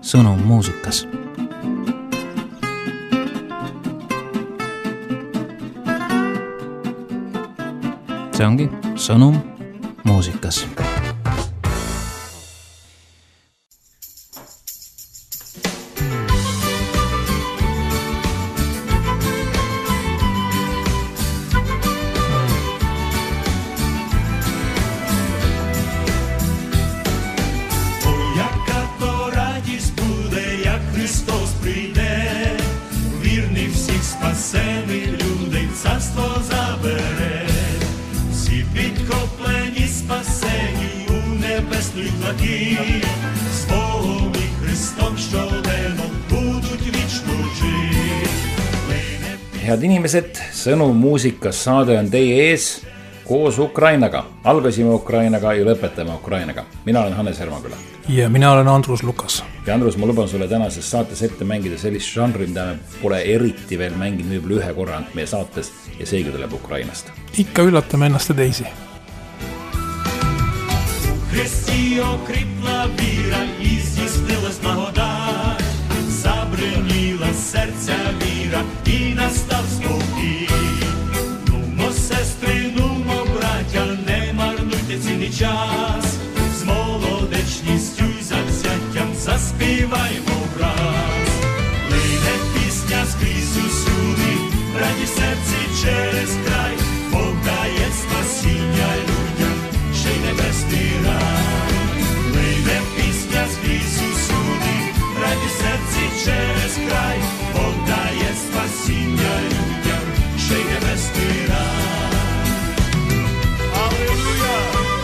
sõnum muusikas. See ongi sõnum muusikas. Head inimesed, sõnum muusikas saade on teie ees koos Ukrainaga. Algasime Ukrainaga ja lõpetame Ukrainaga. Mina olen Hannes Hermaküla. Ja mina olen Andrus Lukas. Ja Andrus, ma luban sulle tänases saates ette mängida sellist žanri, mida me pole eriti veel mänginud võib-olla ühe korra meie saates ja seegi tuleb Ukrainast. Ikka üllatame ennast ja teisi. Христі окріпла віра і здійснилась благодать, забриніла серця віра і настав спокій. Нумо, сестри, нумо, браття, не марнуйте цінний час, з молодечністю й завзяттям заспіваймо враз. Лине пісня скрізь усюди, раді в серці через край, Бог дає спасіння людям, ще й небесний рай. Лине пісня скрізь усюди, раді в серці через край, Бог дає спасіння людям, ще й небесний рай. Алілуя!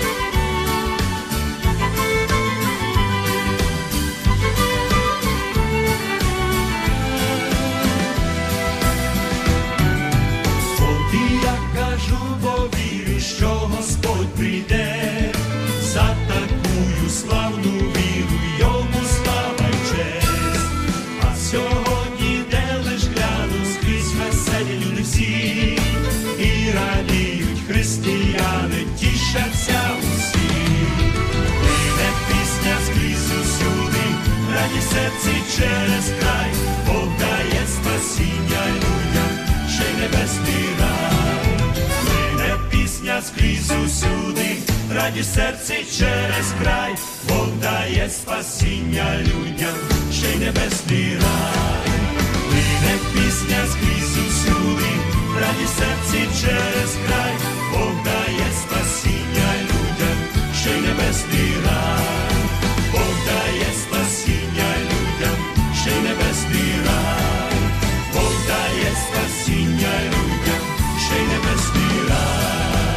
От і я кажу, бо вірю, що Господь прийде, за такую славну віру йому слава й честь. А сьогодні, де лиш гляну, скрізь веселі люди всі, і радіють християни, тішаться усі. Лине пісня скрізь усюди, раді серці через край, Бог дає спасіння людям, ще й небесний рай. Лине пісня скрізь усюди, раді серці через край, Бог дає спасіння людям, ще й небесний рай. Лине пісня скрізь усюди, раді серці через край, Бог дає спасіння людям, ще й небесний рай. Бог дає спасіння людям, ще й небесний рай. Бог дає спасіння людям, ще й небесний рай.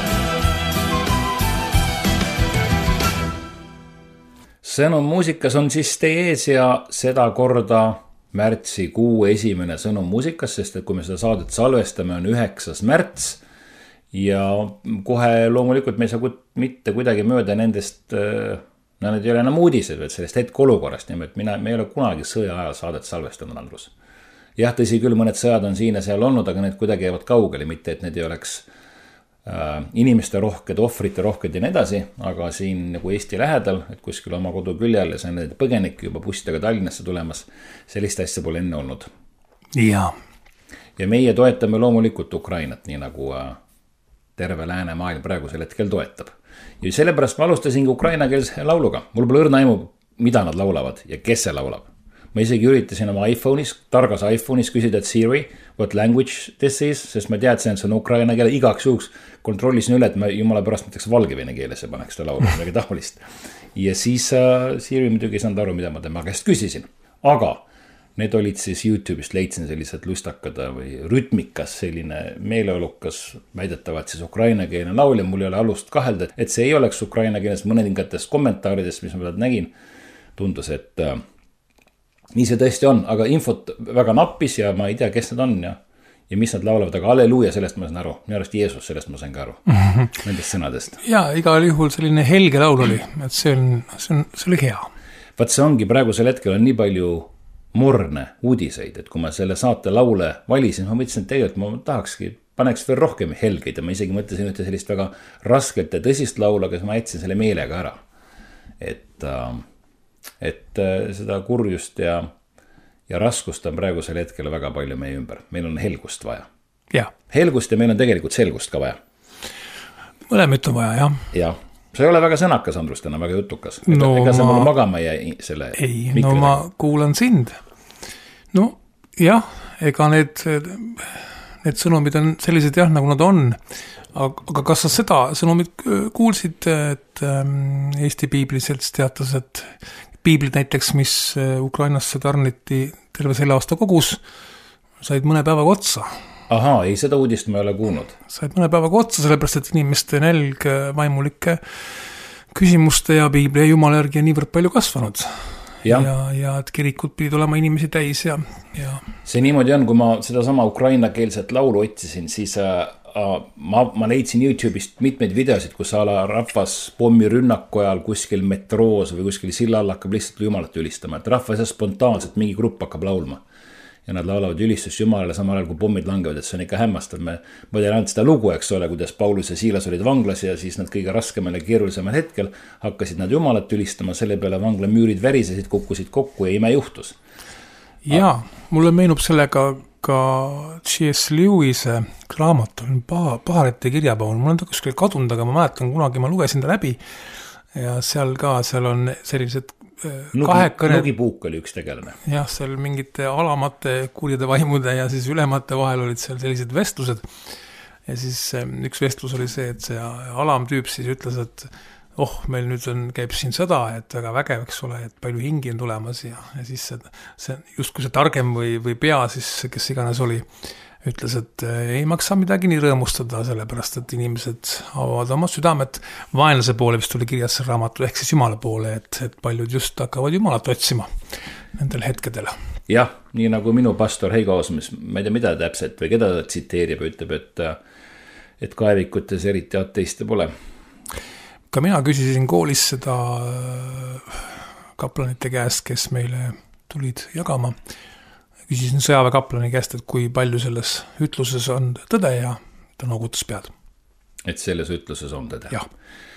Sõnum muusikas on siis teie ees ja seda korda märtsikuu esimene sõnum muusikas, sest et kui me seda saadet salvestame, on 9. märts ja kohe loomulikult me ei saa mitte kuidagi mööda nendest, need ei ole enam uudised, vaid sellest hetkeolukorrast, nimelt me ei ole kunagi sõja ajal saadet salvestanud, Andrus. Jah, tõsi küll, mõned sõjad on siin ja seal olnud, aga need kuidagi jäävad kaugele, mitte et need ei oleks inimeste rohked, ohvrite rohked ja nii edasi, aga siin nagu Eesti lähedal, et kuskil oma kodu küljel ja see on need põgenik juba bussidega Tallinnasse tulemas, sellist asja pole enne olnud. Ja meie toetame loomulikult Ukrainat, nii nagu terve lääne maailm praegusel hetkel toetab. Ja sellepärast ma alustasingi ukrainakeelse lauluga. Mul pole õrna aimu, mida nad laulavad ja kes see laulab. Ma isegi üritasin oma iPhone'is, targas iPhone'is küsida, et Siri, what language this is, sest ma teadsin, et see on ukraina keele, igaks juhuks kontrollisin üle, et ma jumala pärast mõtleks valgevene keeles ja paneks seda laulu, midagi taolist. Ja siis Siri muidugi ei saanud aru, mida ma tema käest küsisin. Aga need olid siis YouTube'ist leidsin sellised lustakad või rütmikas, selline meeleolukas, väidetavad siis ukraina keelne laul ja mul ei ole alust kahelda, et see ei oleks ukraina keeles mõnedingatest kommentaaridest, mis ma nägin, tundus, et nii see tõesti on, aga infot väga nappis ja ma ei tea, kes need on ja mis nad laulavad, aga halleluuja, sellest ma saan aru. Minu arust Jeesus, sellest ma sain ka aru. Nendest sõnadest. Ja igal juhul selline helge laul oli, et see oli hea. Vaat see ongi praegusel hetkel on nii palju morne uudiseid, et kui ma selle saate laule valisin, ma mõtlesin, et tegelikult ma tahakski, paneks veel rohkem helgeid ja ma isegi mõtlesin ühte sellist väga rasket ja tõsist laula, aga ma jätsin selle meelega ära. et seda kurjust ja raskust on praegusel hetkel väga palju meie ümber. Meil on helgust vaja. Ja. Helgust ja meil on tegelikult selgust ka vaja. Mõlemad on vaja, jah. Jah. See ei ole väga sõnakas, Andrus, täna väga jutukas. Ega sa mulle magama jäi selle ei, no ma kuulan sind. No jah, ega need sõnumid on sellised jah, nagu nad on. Aga kas sa seda sõnumid kuulsid, et Eesti Piibliselts teatas, et piiblid näiteks, mis Ukrainasse tarniti terve selle aasta kogus, said mõne päevaga otsa. Ahaa, ei, seda uudist ma ei ole kuulnud. Said mõne päevaga otsa, sellepärast, et inimeste nälg vaimulike küsimuste ja piibli ja jumala järgi on niivõrd palju kasvanud. Ja et kirikud pidid olema inimesi täis ja. See niimoodi on, kui ma seda sama ukrainakeelset laulu otsisin, siis ma leidsin YouTube'ist mitmeid videosid, kus rahvas pommirünnaku ajal kuskil metroos või kuskil sillal hakkab lihtsalt jumalat ülistama, et rahvas spontaanselt mingi grupp hakkab laulma. Ja nad laulavad ülistust Jumalale samal ajal, kui pommid langevad, et see on ikka hämmastav. Ma tean ainult seda lugu, eks ole, kuidas Paulus ja Siilas olid vanglas ja siis nad kõige raskemal ja keerulisemal hetkel hakkasid nad Jumalat ülistama, selle peale vangla müürid värisesid, kukkusid kokku ja ime juhtus. Ja, mulle meenub sellega ka C.S. Lewis'e raamat on Paharite kirjapaul. Mul on ta kuskil kadunud, aga ma mäletan, kunagi ma lugesin ta läbi ja seal on sellised Nugipuuk oli üks tegelane. Jah, seal mingite alamate kurjade vaimude ja siis ülemate vahel olid seal sellised vestlused. Ja siis üks vestlus oli see, et see alamtüüp siis ütles, et meil nüüd käib siin sõda, et väga vägev, eks ole, et palju hingi on tulemas ja siis see justkui see targem või pea siis, kes iganes oli, ütles, et ei maksa midagi nii rõõmustada, sellepärast, et inimesed avavad oma südamet vaenlase poole, vist oli kirjas see raamatu, ehk siis Jumala poole, et paljud just hakkavad Jumalat otsima nendel hetkedel. Jah, nii nagu minu pastor Heigo Osmes, ma ei tea mida täpselt või keda ta tsiteerib, ütleb, et kaevikutes eriti ateiste pole. Ka mina küsisin koolis seda kaplanite käest, kes meile tulid jagama. Küsisin sõjaväekaplani käest, et kui palju selles ütluses on tõde ja ta noogutas pead. Et selles ütluses on tõde? Jah.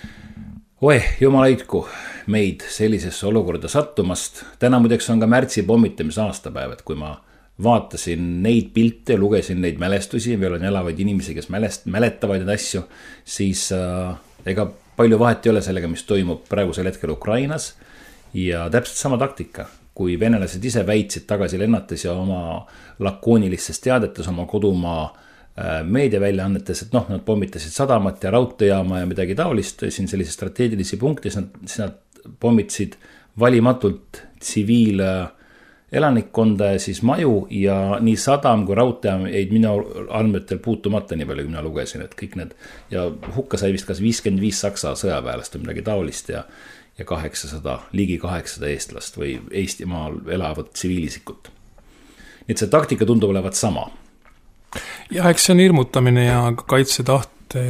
Jumal aitku meid sellisesse olukorda sattumast. Täna muideks on ka märtsi pommitamise aastapäev, et kui ma vaatasin neid pilte, lugesin neid mälestusi, veel on elavaid inimesi, kes mäletavad neid asju, siis ega palju vahet ei ole sellega, mis toimub praegusel hetkel Ukrainas ja täpselt sama taktika. Kui venelased ise väitsid tagasi lennates ja oma lakoonilistes teadetes, oma kodumaa meediaväljaannetes, et nad pommitasid sadamat ja raudteejaama ja midagi taolist, siin sellise strateegilisi punkti, siis nad pommitasid valimatult tsiviil elanikkonda ja siis maju ja nii sadam kui raudteejaam jäid minu andmetel puutumata nii palju, kui mina lugesin, et kõik need ja hukka sai vist kas 55 saksa sõjaväelast või midagi taolist ja 800, ligi 800 eestlast või Eestimaal elavat tsiviilisikut. Nii et see taktika tundub olevat sama. Ja eks see on hirmutamine ja kaitsetahte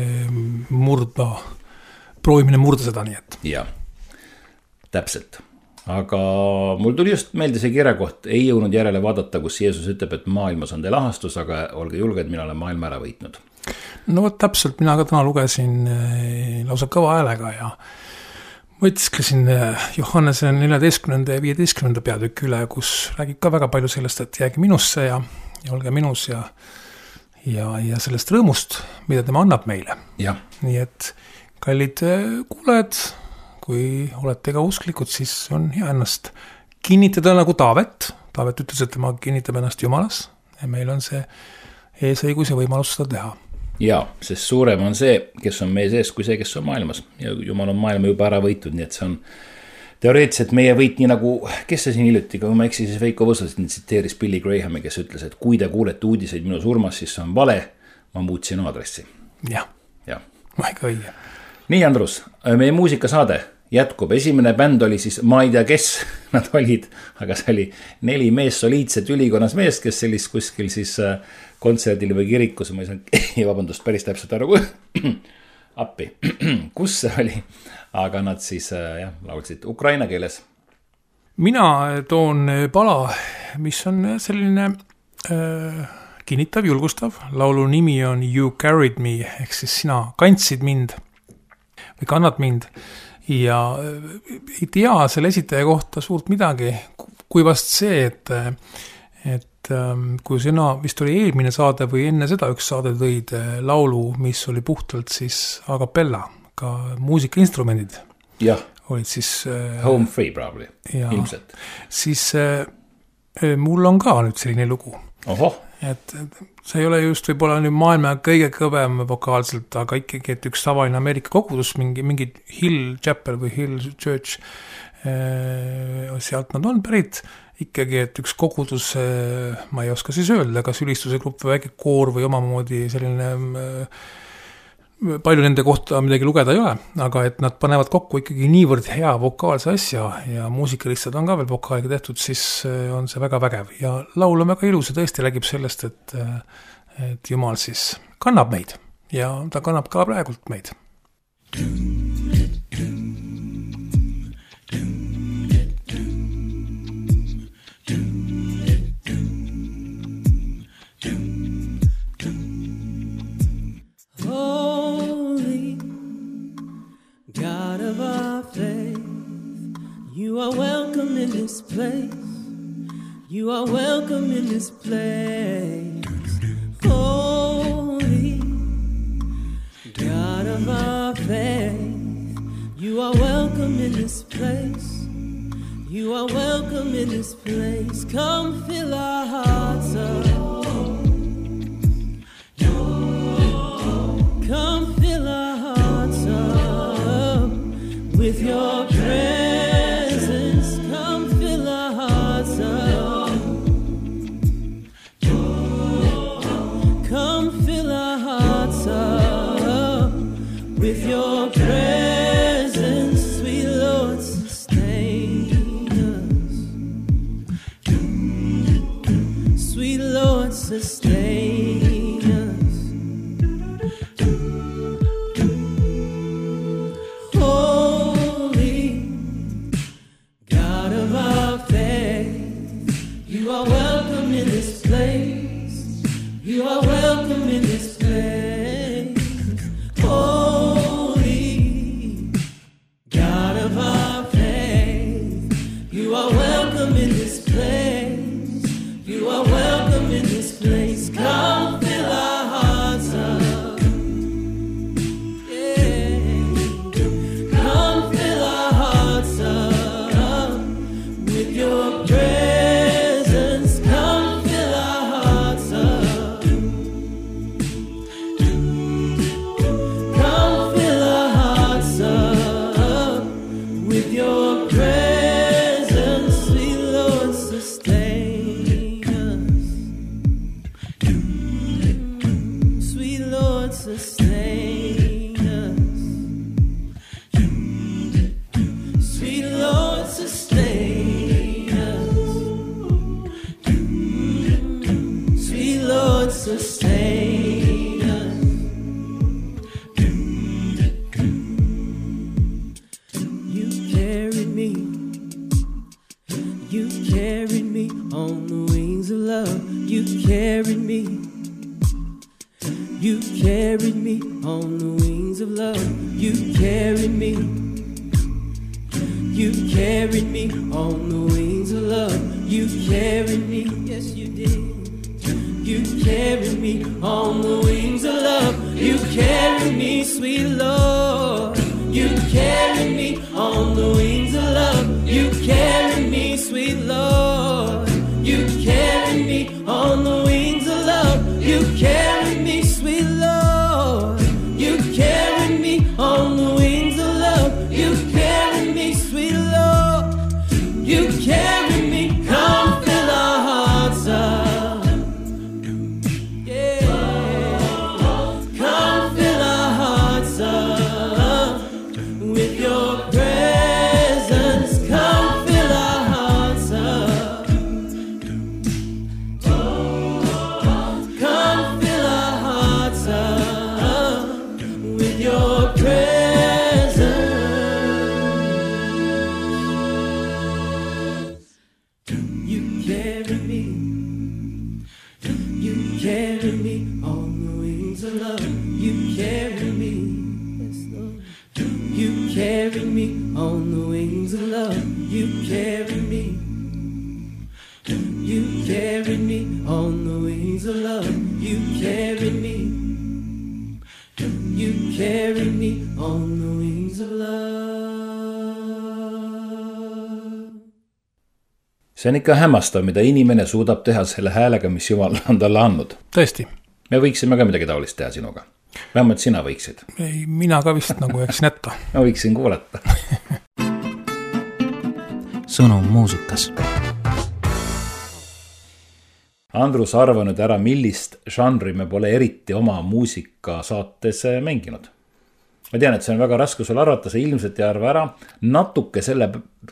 proovimine murda seda nii, et. Ja, täpselt. Aga mul tuli just meelde see kirjakoht, ei jõudnud järele vaadata, kus Jeesus ütleb, et maailmas on teil ahastus, aga olge julged, mina olen maailma ära võitnud. No täpselt, mina ka täna lugesin lausa kõva häälega ja mõtisklesin Johannese 14. ja 15. peatükk üle, kus räägib ka väga palju sellest, et jääge minusse ja olge minus ja sellest rõõmust, mida tema annab meile. Ja. Nii et kallid kuulajad, kui olete ka usklikud, siis on hea ennast kinnitada nagu Taavet. Taavet ütles, et tema kinnitab ennast Jumalas ja meil on see eesõigus ja võimalus seda teha. Ja, sest suurem on see, kes on meie sees, kui see, kes on maailmas. Ja Jumal on maailma juba ära võitud, nii et see on teoreetiliselt meie võit, nii nagu, kes see siin hiljuti, kui ma eksi, siis Veiko Võsasin tsiteeris Billy Grahami, kes ütles, et kui te kuulete uudiseid minu surmas, siis see on vale, ma muutsin aadressi. Jah, väga õige. Nii, Andrus, meie muusikasaade jätkub. Esimene bänd oli siis, ma ei tea, kes nad olid, aga see oli 4 mees soliidset ülikonnas meest, kes sellist kuskil siis kontserdil või kirikus, ma ei saa, vabandust, päris täpselt aru, appi, kus see oli, aga nad siis laulsid ukraina keeles. Mina toon pala, mis on selline kinnitav, julgustav. Laulu nimi on You Carried Me, ehk siis sina kandsid mind või kannad mind. ja ei tea selle esitaja kohta suurt midagi, kui vast see, et kui sina vist oli eelmine saade või enne seda üks saade tõid laulu, mis oli puhtalt siis a cappella, ka muusikainstrumendid. Jah, olid siis Home Free probably, ilmselt. Siis mul on ka nüüd selline lugu. Ohoh. Et see ei ole just võib-olla nüüd maailma kõige kõvem vokaalselt, aga ikkagi, et üks tavaline Ameerika kogudus, mingi Hill Chapel või Hill Church, sealt nad on pärit ikkagi, et üks kogudus, ma ei oska siis öelda, kas ülistuse grupp või väike koor või omamoodi selline, palju nende kohta midagi lugeda ei ole, aga et nad panevad kokku ikkagi niivõrd hea vokaalse asja ja muusikalistad on ka veel vokaaliga tehtud, siis on see väga vägev ja laul on väga ilus ja tõesti räägib sellest, et Jumal siis kannab meid ja ta kannab ka praegult meid. God of our faith, you are welcome in this place. You are welcome in this place. Holy God of our faith, you are welcome in this place. You are welcome in this place. Come fill our hearts up. Come fill our hearts up with your presence. Come fill our hearts up. Come fill our hearts up with your presence. Sweet Lord, sustain us. Sweet Lord, sustain us. You are welcome in this place. You are welcome in this place. Holy God of our faith, you are welcome in this place. You are welcome in this place. Come fill our hearts up. Yeah. Come fill our hearts up with your praise. Carry me You carry me. You carry me on the wings of love. You carry me. You carry me on the wings of love. See on ikka hämmastav, mida inimene suudab teha selle häälega, mis Jumal on talle andnud. Tõesti. Me võiksime ka midagi taolist teha sinuga. Vähemalt sina võiksid. Ei, mina ka vist nagu jääksin etta. Ma võiksin kuulata. Sõnum muusikas. Andrus arvanud ära, millist žanri me pole eriti oma muusika saates mänginud. Ma tean, et see on väga raske sul arvata, see ilmselt ei arva ära. Natuke selle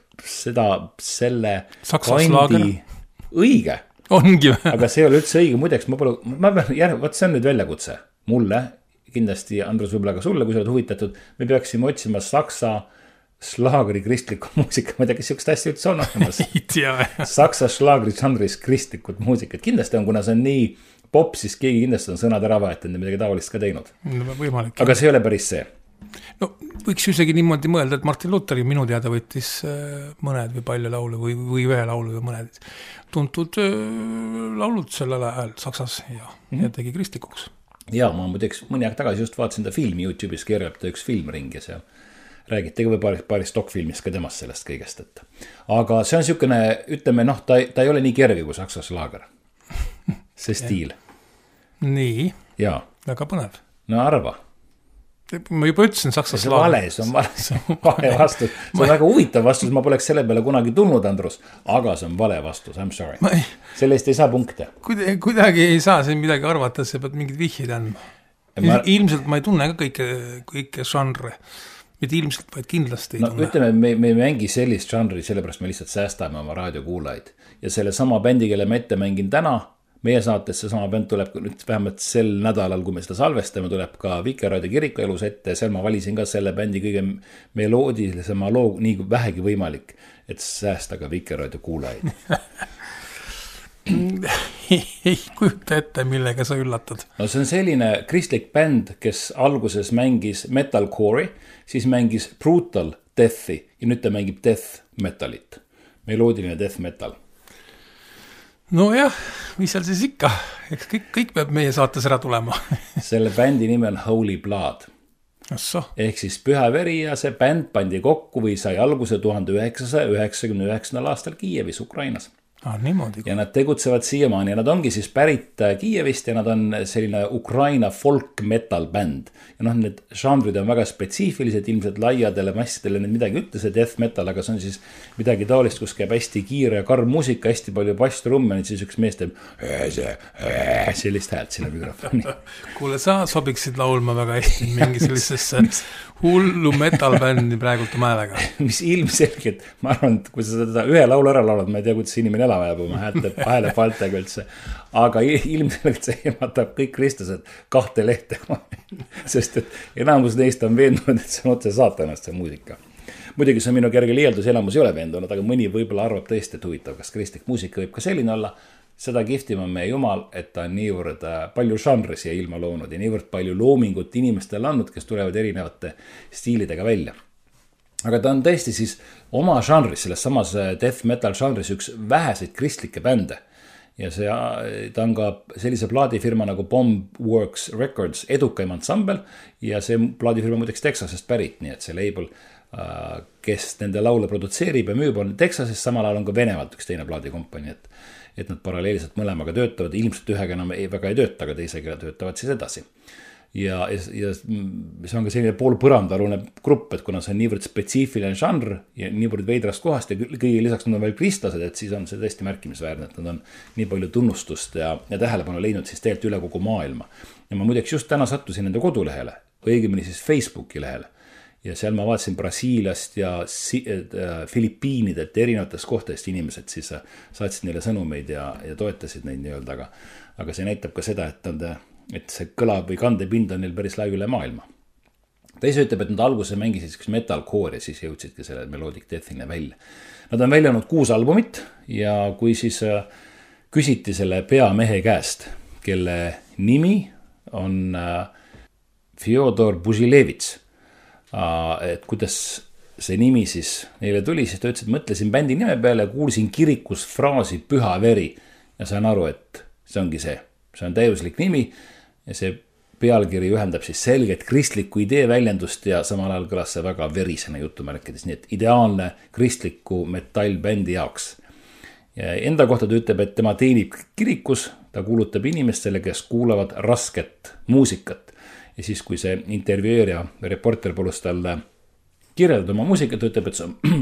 Saksaslaager. Õige. Ongi või? Aga see ei ole üldse õige. Muideks, võt see on nüüd väljakutse. Mulle, kindlasti Andrus võib-olla ka sulle, kui sa oled huvitatud, me peaksime otsima saksa slaagri kristliku muusika. Ma ei tea, kes siukest asja üldse on olemas. Saksa slaagri žanris kristlikud muusikat. Kindlasti on, kuna see on nii pop, siis keegi kindlasti on sõnad ära vahetanud ja midagi taolist ka teinud. Võimalik. Aga see ei ole päris see. No, võiks isegi niimoodi mõelda, et Martin Lutheri minu teada võttis mõned või palju laulu või ühe laulu või mõned tuntud laulud sellel ajal Saksas ja tegi kristlikuks. Ja ma muideks mõni aeg tagasi just vaatasin ta filmi YouTube'is, keerab ta üks filmring ja seal räägiti või paari stockfilmis ka temast sellest kõigest. Aga see on siukene, ütleme, ta ei ole nii kerge kui Saksa slaager. See stiil. Nii, ja. Väga põnev. No arva. Ma juba ütlesin Saksa slaager. See on vale vastus. See on väga huvitav vastus, ma poleks selle peale kunagi tulnud, Andrus, aga see on vale vastus, I'm sorry. Selle eest ei saa punkte. Kuidagi ei saa siin midagi arvata, see peab mingid vihjid andma. Ilmselt ma ei tunne ka kõike žanre. Mitte ilmselt, vaid kindlasti ei tunne. Ütleme, me ei mängi sellist žanri, sellepärast me lihtsalt säästame oma raadiokuulajaid. Ja selle sama bändi, kelle me ette mängin täna, meie saates see sama bänd tuleb nüüd vähemalt sel nädalal, kui me seda salvestame, tuleb ka Vikerraadio Kiriku elus ette. Seal ma valisin ka selle bändi kõige meloodilisema loo nii vähegi võimalik, et säästa ka Vikerraadio kuulajaid. Ei kujuta ette, millega sa üllatad. No see on selline kristlik bänd, kes alguses mängis metalcore'i, siis mängis brutal death'i ja nüüd ta mängib death metalit. Meloodiline death metal. No jah, mis seal siis ikka? Eks kõik peab meie saates ära tulema. Selle bändi nimi on Holy Blood. Asso. Ehk siis püha veri ja see bänd pandi kokku või sai alguse 1999. aastal Kiievis, Ukrainas. Niimoodi. Ja nad tegutsevad siiamaani ja nad ongi siis pärit Kiievist ja nad on selline Ukraina folk metal bänd. Ja need žanrid on väga spetsiifilised, ilmselt laiadele massidele need midagi ütles, death metal, aga see on siis midagi taolist, kus käib hästi kiire ja karm muusika, hästi palju basstrumme, siis üks mees teeb sellist häält sinna mikrofoni. Kuule, sa sobiksid laulma väga hästi mingi sellisesse hullu metal bändi praegult oma häälega. Mis ilmselgelt, ma arvan, et kui sa seda ühe laulu ära laulad, ma ei tea, kuidas inimene elama jääb oma hääle faltega üldse. Aga ilmselgelt see eematab kõik kristlased 2 lehte. Sest et enamus neist on veendunud, et see on otse saatanast see muusika. Muidugi see on minu kerge liialdus, elamus ei ole veendunud, aga mõni võib-olla arvab tõesti, et huvitav, kas kristlik muusika võib ka selline olla. Seda kihvtim on meie Jumal, et ta on niivõrd palju žanri siia ilma loonud ja niivõrd palju loomingut inimestele andnud, kes tulevad erinevate stiilidega välja. Aga ta on tõesti siis oma žanris, selles samas death metal žanris üks väheseid kristlikke bände. Ja ta on ka sellise plaadifirma nagu Bombworks Records edukaim ansambel ja see plaadifirma muideks Texasest pärit, nii et see label, kes nende laule produtseerib ja müüb on Texasest, samal ajal on ka Venemaalt üks teine plaadikompani, et nad paralleelselt mõlemaga töötavad, ilmselt ühega enam väga ei tööta, aga teisega töötavad siis edasi. Ja see on ka selline poolpõrandalune grupp, et kuna see on niivõrd spetsiifiline žanr ja niivõrd veidrast kohast ja kõige lisaks nad on veel kristlased, et siis on see tõesti märkimisväärne, et nad on nii palju tunnustust ja tähelepanu leidnud siis tegelikult üle kogu maailma. Ja ma muideks just täna sattusin nende kodulehele, õigemini siis Facebooki lehele. Ja seal ma vaatasin Brasiiliast ja Filipiinidelt erinevatest kohtadest inimesed siis saatsid neile sõnumeid ja toetasid neid nii-öelda, aga see näitab ka seda, et see kõlab või kandepind on neil päris lai üle maailma. Ta ise ütleb, et nad alguse mängisid metalcore ja siis jõudsidki selle Melodic Death'ine välja. Nad on välja andnud 6 albumit ja kui siis küsiti selle peamehe käest, kelle nimi on Fyodor Buzilevits, et kuidas see nimi siis neile tuli, siis ta ütles, et mõtlesin bändi nime peale ja kuulsin kirikus fraasi Püha veri ja sain aru, et see ongi see on täiuslik nimi ja see pealkiri ühendab siis selget kristlikku idee väljendust ja samal ajal kõlas see väga verisena jutumärkides, nii et ideaalne kristliku metallbändi jaoks. Ja enda kohta ta ütleb, et tema teenib kirikus, ta kuulutab inimestele, kes kuulavad rasket muusikat. Ja siis, kui see intervjueerija reporter palus talle kirjeldada oma muusikat, ta ütleb, et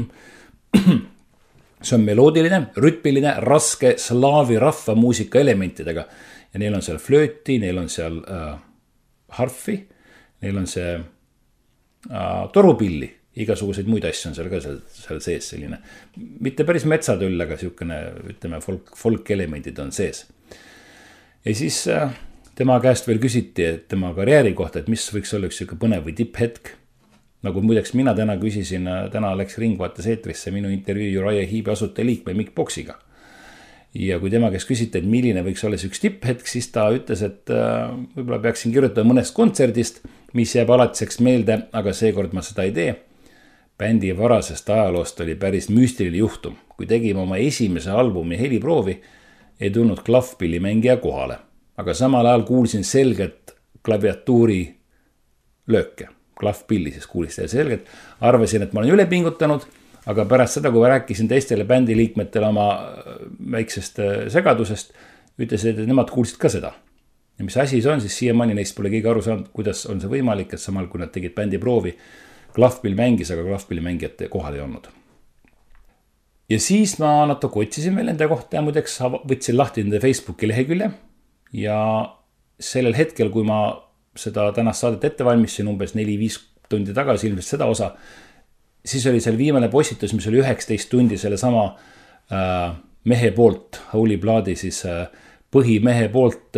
see on meloodiline, rütmiline, raske slaavi rahva muusika elementidega. Ja neil on seal flööti, neil on seal harfi, neil on see torupilli, igasuguseid muid asju on seal ka seal sees selline. Mitte päris metsatöll, aga siukene, ütleme, folk elemendid on sees. Ja siis tema käest veel küsiti, et tema karjääri kohta, et mis võiks olla üks siuke põnev või tipphetk. Nagu muideks mina täna küsisin, täna läks Ringvaates eetrisse minu intervjuu Uriah Heepi asutajaliikme Mick Boxiga. Ja kui tema käest küsiti, et milline võiks olla see üks tipphetk, siis ta ütles, et võib-olla peaksin kirjutada mõnest kontserdist, mis jääb alatiseks meelde, aga seekord ma seda ei tee. Bändi varasest ajaloost oli päris müstiline juhtum. Kui tegime oma esimese albumi heliproovi, ei tulnud klahvpillimängija kohale. Aga samal ajal kuulsin selgelt klaviatuuri lööke. Klahvpilli siis kuulis seda selgelt. Arvasin, et ma olen üle pingutanud, aga pärast seda, kui ma rääkisin teistele bändi liikmetele oma väiksest segadusest, ütlesid, et nemad kuulsid ka seda. Ja mis asi see on, siis siiamaani neist pole keegi aru saanud, kuidas on see võimalik, et samal kui nad tegid bändi proovi, klahvpill mängis, aga klahvpilli mängijate kohal ei olnud. Ja siis ma natuke otsisin veel enda kohta ja muideks võtsin lahti nende Facebooki lehekülje ja sellel hetkel, kui ma seda tänast saadet ette valmistasin umbes 4-5 tundi tagasi, ilmselt seda osa, siis oli seal viimane postitus, mis oli 19 tundi selle sama mehe poolt, Holy Bloodi siis põhimehe poolt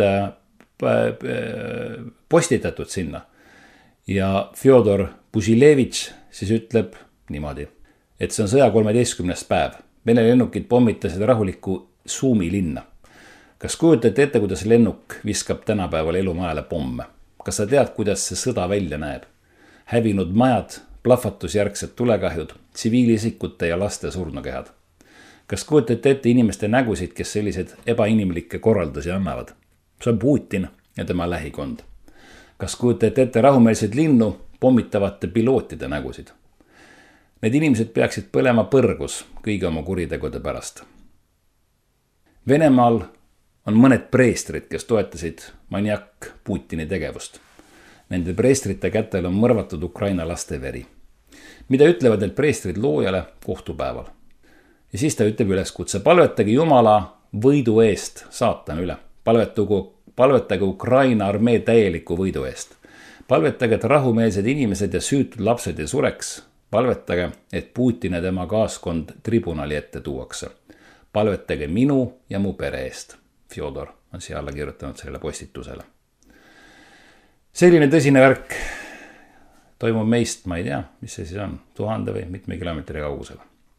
postitatud sinna. Ja Fjodor Pužilevitš siis ütleb niimoodi, et see on sõja 13. päev. Vene lennukid pommitasid rahulikku Suumi linna. Kas kujutate ette, kuidas lennuk viskab tänapäeval elumajale pomme? Kas sa tead, kuidas see sõda välja näeb? Hävinud majad, plahvatusjärgsed tulekahjud, tsiviilisikute ja laste surnukehad. Kas kujutate ette inimeste nägusid, kes sellised ebainimlikke korraldusi annavad? See on Putin ja tema lähikond. Kas kujutate ette rahumeelseid linnu pommitavate pilootide nägusid? Need inimesed peaksid põlema põrgus kõigi oma kuritegude pärast. Venemaal on mõned preestrid, kes toetasid maniak Putini tegevust. Nende preestrite kätel on mõrvatud Ukraina laste veri. Mida ütlevad need preestrid loojale kohtupäeval? Ja siis ta ütleb üleskutse, palvetage Jumala võidu eest saatan üle. Palvetage Ukraina armee täieliku võidu eest. Palvetage, et rahumeelsed inimesed ja süütud lapsed ei sureks. Palvetage, et Putin ja tema kaaskond tribunali ette tuuakse. Palvetage minu ja mu pere eest. Fjodor on siia alla kirjutanud sellele postitusele. Selline tõsine värk toimub meist, ma ei tea, mis see siis on, 1000 või mitme kilomeetri kaugusel.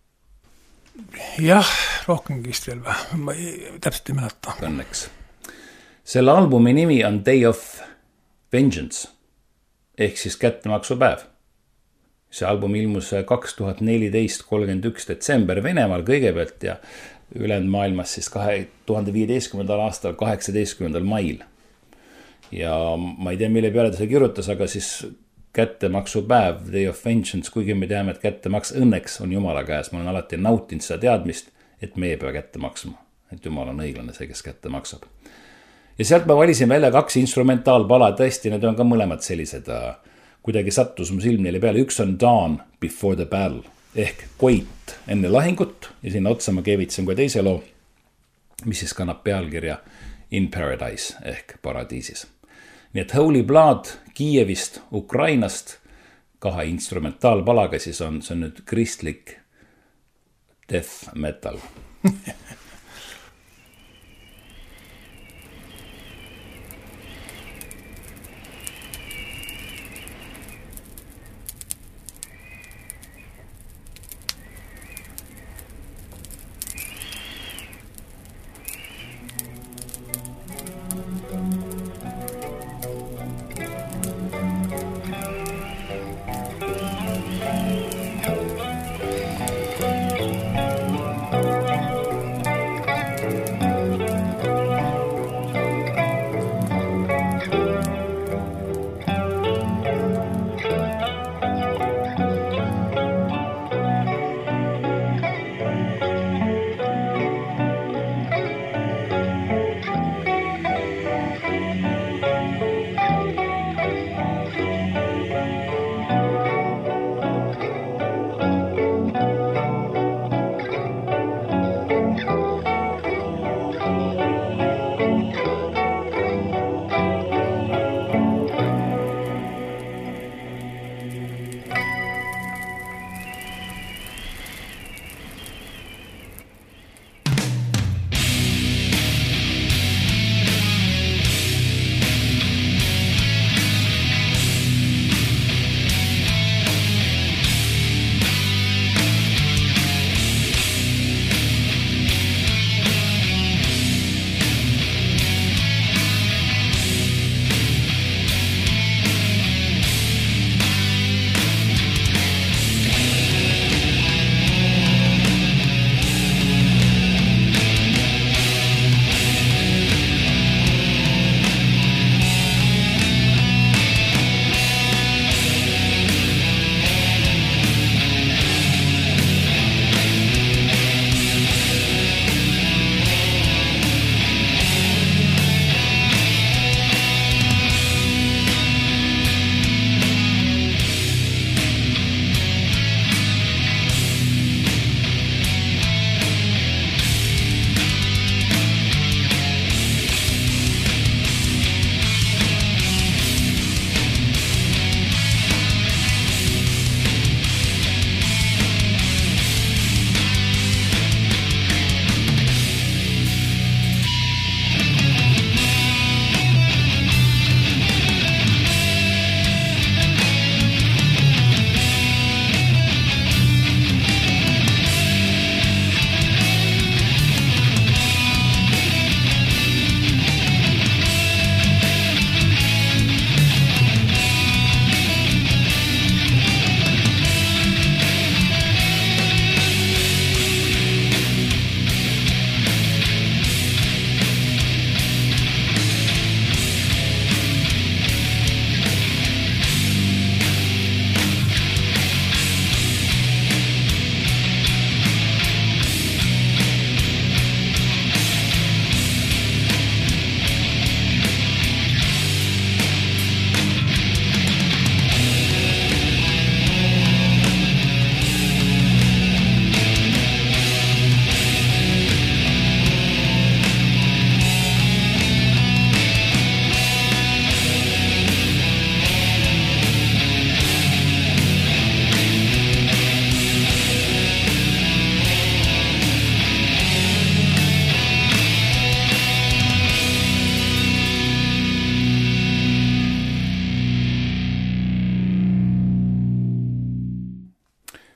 Jah, rohkemgi vist veel või, ma täpselt ei mäleta. Õnneks. Selle albumi nimi on Day of Vengeance, ehk siis kättemaksupäev. See album ilmus 2014. 31. detsember Venemaal kõigepealt ja ülejäänud maailmas siis 2015. aastal 18. mail. Ja ma ei tea, mille peale ta see kirjutas, aga siis kättemaksupäev, Day of Vengeance, kuigi me teame, et kättemaks õnneks on Jumala käes. Ma olen alati nautinud seda teadmist, et me ei pea kätte maksma. Et Jumal on õiglane see, kes kätte maksab. Ja sealt ma valisin välja 2 instrumentaalpala, tõesti, need on ka mõlemad sellised, kuidagi sattus mu silmneile peale. Üks on Dawn Before the Battle ehk Koit enne lahingut ja sinna otsa ma keevitsen ka teise loo, mis siis kannab pealkirja In Paradise ehk Paradiisis. Nii et Holy Blood Kiievist, Ukrainast 2 instrumentaalpalaga, siis on see nüüd kristlik death metal.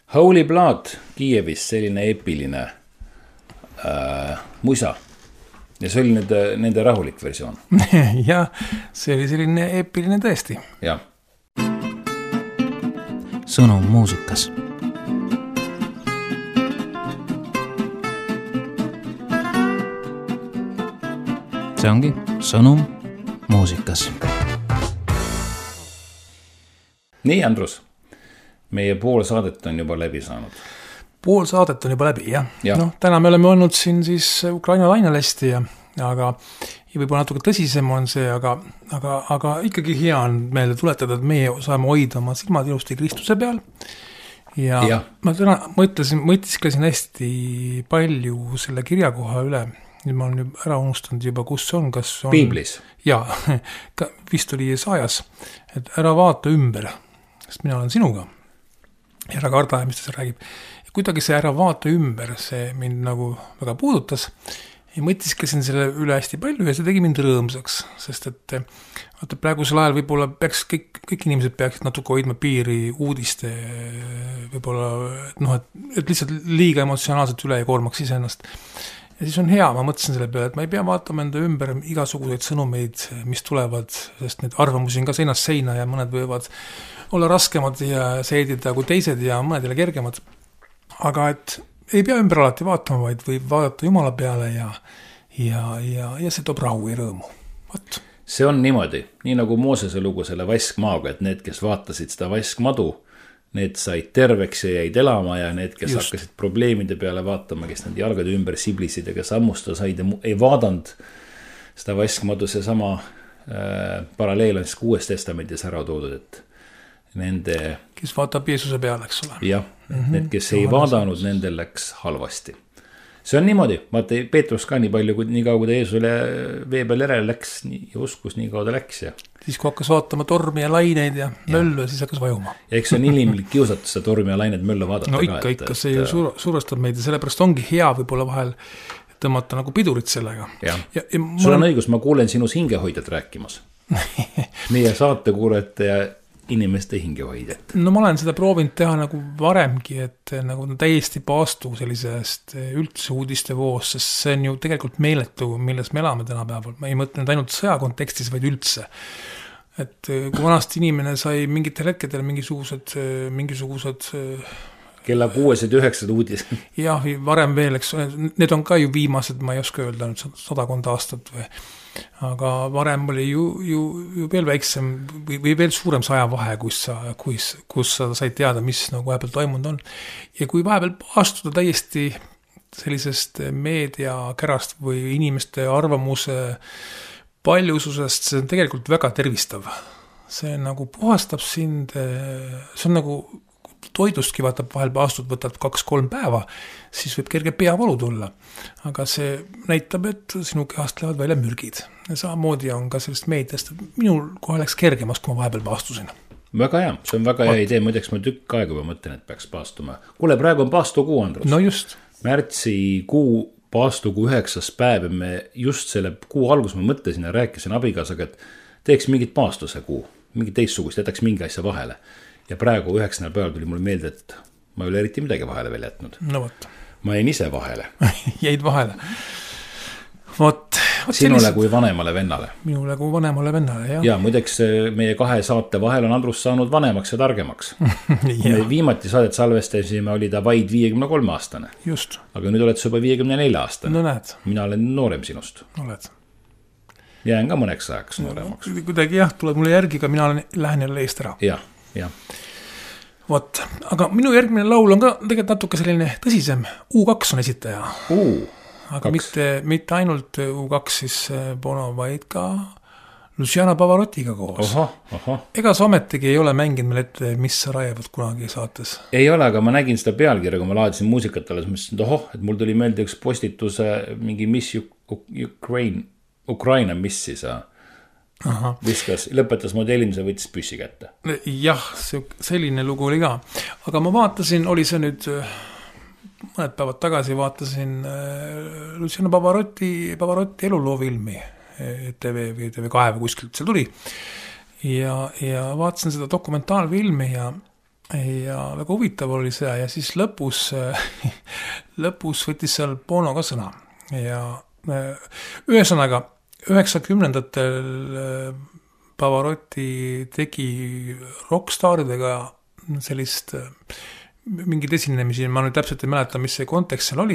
Holy Blood Kiievis, selline eepiline musa. Ja see oli nende rahulik versioon. Ja see oli selline eepiline tõesti. Jah. Sõnum muusikas. See ongi sõnum muusikas. Nii, Andrus, meie pool saadet on juba läbi saanud. Pool saadet on juba läbi, jah. Ja. No, täna me oleme olnud siin siis Ukraina lainelesti aga võib-olla natuke tõsisem on see, aga ikkagi hea on meelde tuletada, et meie saame hoida oma silmad ilusti Kristuse peal. Ja. Ma mõtisklesin hästi palju selle kirjakoha üle. Nüüd ma olen ära unustanud juba, kus see on, kas on... Piiblis. Jaa, vist oli Jesajas, et ära vaata ümber, sest mina olen sinuga. Ära karda, mis ta see räägib. Ja kuidagi see ära vaata ümber, see mind nagu väga puudutas. Ja mõtisklesin selle üle hästi palju ja see tegi mind rõõmsaks, sest et praegusel ajal võib-olla peaks kõik inimesed peaksid natuke hoidma piiri uudiste, võib-olla, et lihtsalt liiga emotsionaalselt üle ei koormaks iseennast. Ja siis on hea, ma mõtlesin selle peale, et ma ei pea vaatama enda ümber igasuguseid sõnumeid, mis tulevad, sest need arvamusi on ka seinast seina ja mõned võivad olla raskemad ja seedida kui teised ja mõned jälle kergemad. Aga et ei pea ümber alati vaatama, vaid võib vaadata Jumala peale ja see toob rahu ja rõõmu. Võt. See on niimoodi, nii nagu Moosese lugu selle vaskmaaga, et need, kes vaatasid seda vaskmadu, need said terveks ja jäid elama ja need, kes hakkasid probleemide peale vaatama, kes need jalgade ümber siblisid ja kes ammusta said ja ei vaadanud seda vaskmadu, see sama paralleel on siis Uues Testamendis ära toodud, et nende... Kes vaatab Jeesuse peale, eks ole. Jah, need, kes ei vaadanud, nendel läks halvasti. See on niimoodi, vaata Peetrus ka nii palju, nii kaua, kui ta Jeesusele vee peal järele läks ja uskus, nii kaua ta läks. Ja... Siis kui hakkas vaatama tormi ja laineid ja möllu, siis hakkas vajuma. Ja eks on inimlik kiusatus seda tormi ja laineid möllu vaadata. No ikka, see ju suurestab meid ja sellepärast ongi hea võib-olla vahel tõmmata nagu pidurit sellega. Ja sul on õigus, ma kuulen sinus hingehoidjat rääkimas. Meie saate kuulete ja inimeste hingehoidjat. No ma olen seda proovinud teha nagu varemgi, et nagu täiesti paastu sellisest üldse uudiste voos, sest see on ju tegelikult meeletu, milles me elame tänapäeval. Ma ei mõtlenud ainult sõja kontekstis, vaid üldse. Et kui vanasti inimene sai mingitel hetkedel mingisugused kella 6-9 uudis. Jah, varem veel, eks, need on ka ju viimased, ma ei oska öelda nüüd 100 aastat või. Aga varem oli ju veel väiksem või veel suurem ajavahe, kus sa said teada, mis nagu vahepeal toimunud on. Ja kui vahepeal paastuda täiesti sellisest meediakärast või inimeste arvamuse paljususest, see on tegelikult väga tervistav. See nagu puhastab sind, see on nagu toidustki vaatab vahel paastud, võtad 2-3 päeva, siis võib kerge peavalu tulla. Aga see näitab, et sinu kehast lähevad välja mürgid. Ja samamoodi on ka sellest meediast, et minul kohe läks kergemast, kui ma vahepeal paastusin. Väga hea, see on väga hea idee, muideks ma tükk aega juba mõtlen, et peaks paastuma. Kuule, praegu on paastukuu, Andrus. No just. Märtsikuu paastukuu 9. päev ja me just selle kuu algus ma mõtlesin ja rääkisin abikaasaga, et teeks mingit paastuse kuu, mingit teistsugust, jätaks mingi asja vahele. Ja praegu 9. päeval tuli mulle meelde, et ma ei ole eriti midagi vahele veel jätnud. No võt. Ma jäin ise vahele. Jäid vahele. Võt sinule kui vanemale vennale. Minule kui vanemale vennale, jah. Ja muideks meie 2 saate vahel on Andrus saanud vanemaks ja targemaks. Me viimati saadet salvestasime, oli ta vaid 53 aastane. Just. Aga nüüd oled sa juba 54 aastane. No näed. Mina olen noorem sinust. Oled. Jään ka mõneks ajaks nooremaks. Kuidagi jah, tuleb mulle järgi, aga mina lähen jälle eest ära. Ja. Vot, aga minu järgmine laul on ka tegelikult natuke selline tõsisem. U2 on esitaja. Aga mitte ainult U2 siis Bono, vaid ka Luciano Pavarottiga koos. Ega sa ometigi ei ole mänginud meil ette, mis sa raiavad kunagi saates? Ei ole, aga ma nägin seda pealkirja, kui ma laadisin muusikat alles, mõtlesin, et mul tuli meelde üks postituse mingi Miss Ukraina missi sa viskas, lõpetas modellimise, võttis püssi kätte. Jah, selline lugu oli ka. Aga ma vaatasin, oli see nüüd mõned päevad tagasi, vaatasin Luciano Pavarotti eluloofilmi TV või TV2 või kuskilt see tuli. Ja vaatasin seda dokumentaalfilmi ja ja väga huvitav oli see ja siis lõpus võttis seal Bono ka sõna ja ühesõnaga 90-ndatel Pavarotti tegi rockstaaridega sellist mingid esinemisi, ma nüüd täpselt ei mäleta, mis see kontekst seal oli,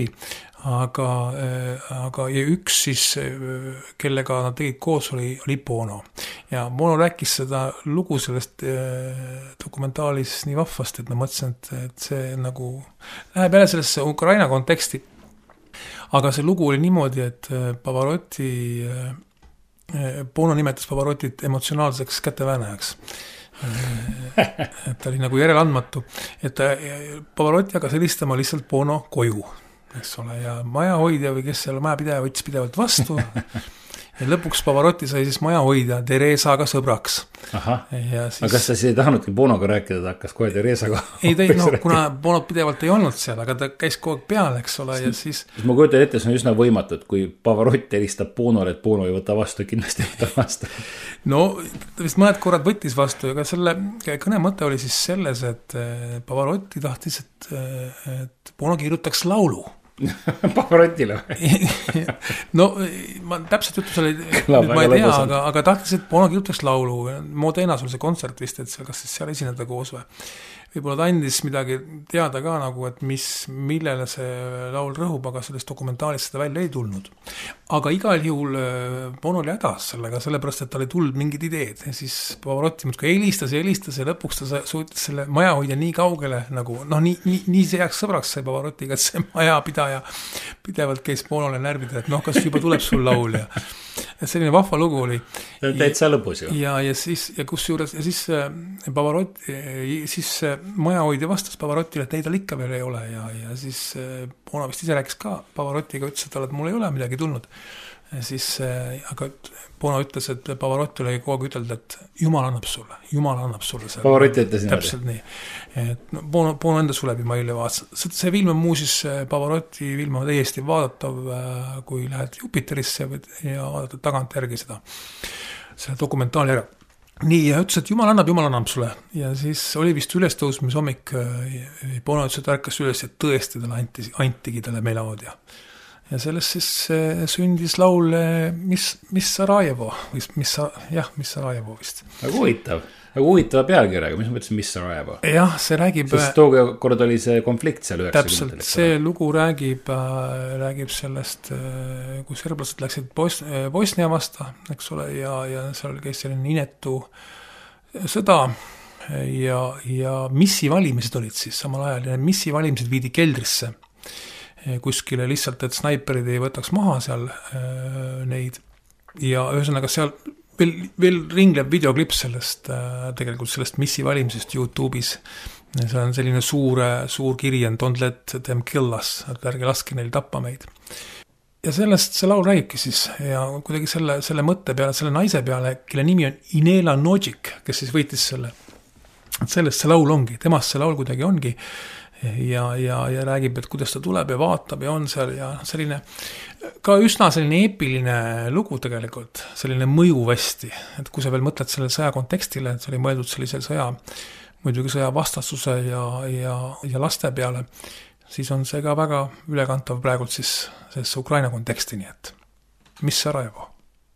aga ja üks siis, kellega nad tegid koos, oli Bono. Ja Bono rääkis seda lugu sellest dokumentaalis nii vahvasti, et ma mõtlesin, et see nagu läheb jälle sellesse Ukraina konteksti. Aga see lugu oli niimoodi, et Bono nimetas Pavarottit emotsionaalseks käteväänajaks. Et ta oli nagu järeleandmatu, et Pavarotti hakas helistama lihtsalt Bono koju, eks ole, ja majahoidja või kes seal majapidaja võttis pidevalt vastu ja lõpuks Pavarotti sai siis majahoidja Teresaga sõbraks. Ja siis... Aga kas sa siis ei tahanudki Bonoga rääkida, ta hakkas kohe Teresaga? Kuna Bono pidevalt ei olnud seal, aga ta käis kogu aeg peal, eks ole, ja siis... Ma kujutan ette, see on üsna võimatu, et kui Pavarotti helistab Bonole, et Bono ei võta vastu, kindlasti ei võta vastu. No, ta vist mõned korrad võttis vastu, aga selle kõne mõte oli siis selles, et Pavarotti tahtis, et Bono kirjutaks laulu. Pavarotile no ma täpselt jutus oli ma ei tea, aga tahtis, et Bono kirjutaks laulu Modenas oli see kontsert vist, et seal, kas siis seal esineda koos või võib-olla ta andis midagi teada ka nagu, et millele see laul rõhub, aga sellest dokumentaalist seda välja ei tulnud. Aga igal juhul Bono oli hädas sellega, sellepärast, et tal ei tulnud mingid ideed. Ja siis Pavarotti muudkui helistas ja lõpuks ta suutis selle majahoidja nii kaugele, nagu, nii see heaks sõbraks sai Pavarottiga, et see majapidaja pidevalt käis Bonole närvidele, et kas juba tuleb sul laul ja selline vahva lugu oli. Täitsa lõpus ju. Ja siis Pavarotti, siis majahoidja vastas Pavarottile, et ei tal ikka veel ei ole ja siis Bono vist ise rääkis ka Pavarottiga, ütles, et tal, et mul ei ole midagi tulnud. Ja siis, aga Bono ütles, et Pavarotti oli kogu aeg ütelda, et Jumal annab sulle. Pavarotti ütles täpselt nii. Et Bono enda sulebi ma eile vaatasin. See film on muusis Pavarotti film on täiesti vaadatav, kui lähed Jupiterisse ja vaadata tagant järgi seda dokumentaali ära. Nii, ja ütles, et Jumal annab sulle. Ja siis oli vist ülestõusmis hommik, Bono ütles, et ärkas üles, et tõesti talle antigi talle meloodia. Ja sellest siis sündis laul Mis Sarajevo Sarajevo vist. Aga huvitav pealkirjaga, mis mõtlesin Mis Sarajevo? Jah, see räägib... Sest tooga kord oli see konflikt seal 90. Täpselt, see lugu räägib sellest, kui serblased läksid Bosnia vasta, eks ole, ja seal käis selline inetu sõda ja missivalimised olid siis samal ajal ja missivalimised viidi keldrisse kuskile lihtsalt, et snaiperid ei võtaks maha seal neid ja ühesõnaga seal veel ringleb videoklipp tegelikult sellest missivalimisest YouTube'is. See on selline suur kiri on Don't let them kill us, et ärge laske neil tappa meid. Ja sellest see laul räägibki siis ja kuidagi selle mõtte peale, selle naise peale, kelle nimi on Inela Nogic, kes siis võitis selle. Sellest see laul ongi, temast see laul kuidagi ongi ja räägib, et kuidas ta tuleb ja vaatab ja on seal ja selline ka üsna selline eepiline lugu tegelikult, selline mõjuvesti, et kui sa veel mõtled selle sõja kontekstile, et see oli mõeldud sellisel muidugi sõja vastassuse ja laste peale, siis on see ka väga ülekantav praegult siis sellesse Ukraina konteksti, nii et Mis Sarajevo?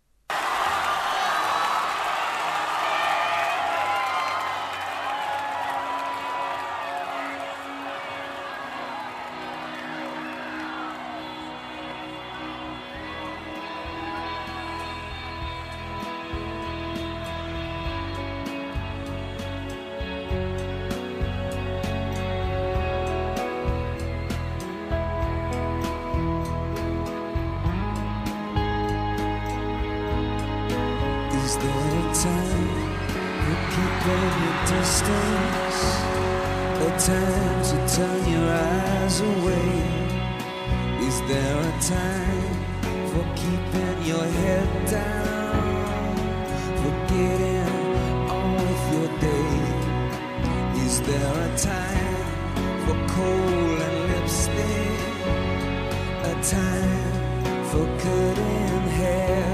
Is there a time for keeping your distance? A time to turn your eyes away? Is there a time for keeping your head down? For getting on with your day? Is there a time for coal and lipstick? A time for cutting hair?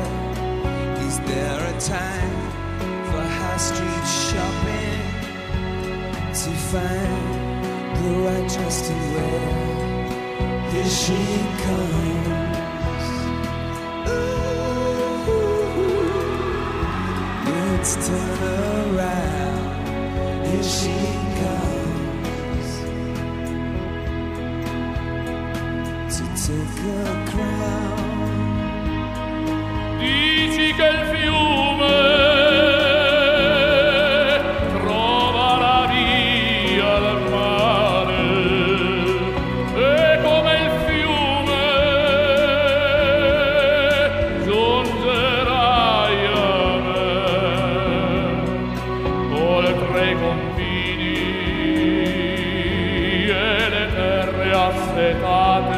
Is there a time for high street shopping? to find the right dress to wear. Here she comes. Ooh, let's turn around. Here she comes to take a crown. Dici che il fiume trova la via al mare, e come il fiume giungerai a me, oltre i confini e le terre assetate.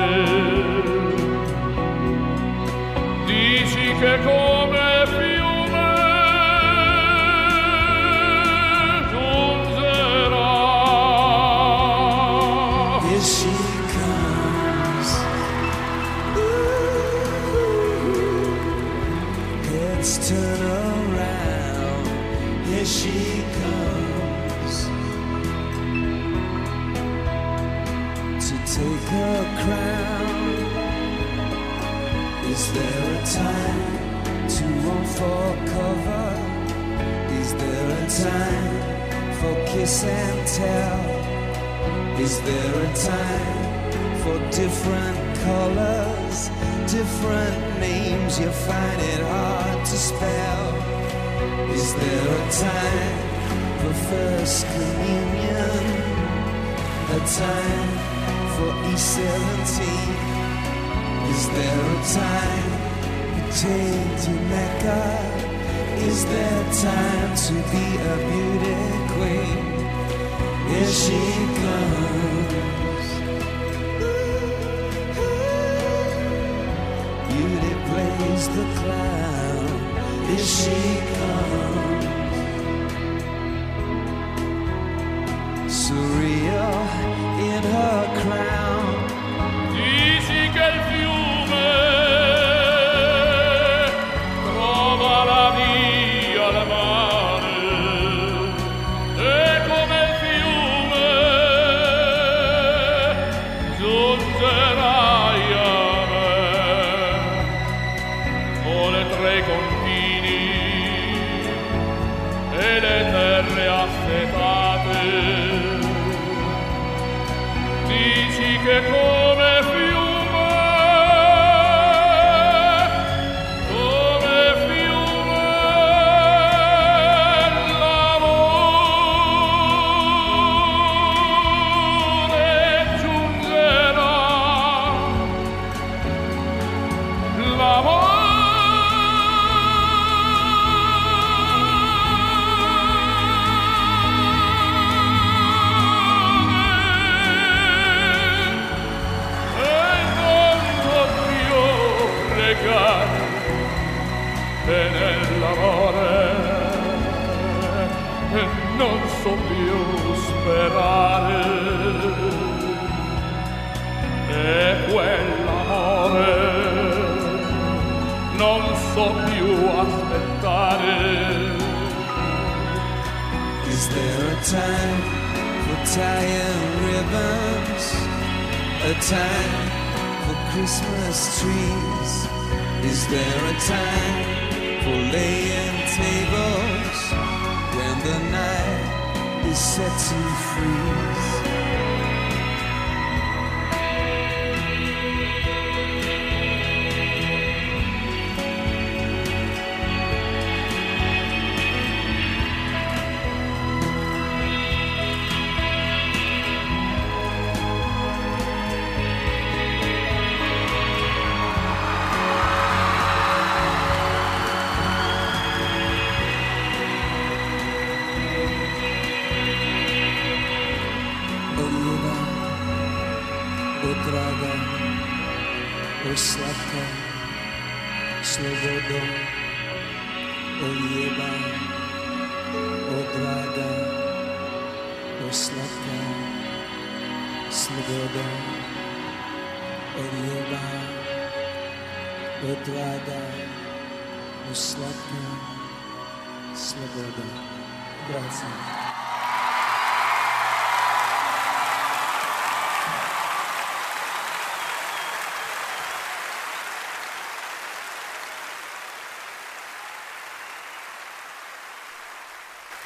Dici che come fiume giungerà. Here she comes. Ooh, heads turn around. Here she comes to take her crown. Is there a time to run for cover? Is there a time for kiss and tell? Is there a time for different colors, different names you find it hard to spell? Is there a time for first communion? A time for E17? Is there a time pertain to Mecca? Is there time to be a beauty queen? Here she comes. Beauty plays the clown. Here she comes. Surreal in her crown. Dici che il fiume trova la via al mare, e come il fiume giungerai a me, oltre i confini e le terre assetate. Dici che come fiume l'amore giungerà. E nell'amore non so più sperare, e quell'amore non so più aspettare. Is there a time for tying ribbons? A time for Christmas trees? Is there a time for laying tables when the night is set to freeze? Draga, o sladka, slobodo, o jeba, o draga, o sladka, slobodo, o jeba, o draga, o sladka, slobodo. Grazie.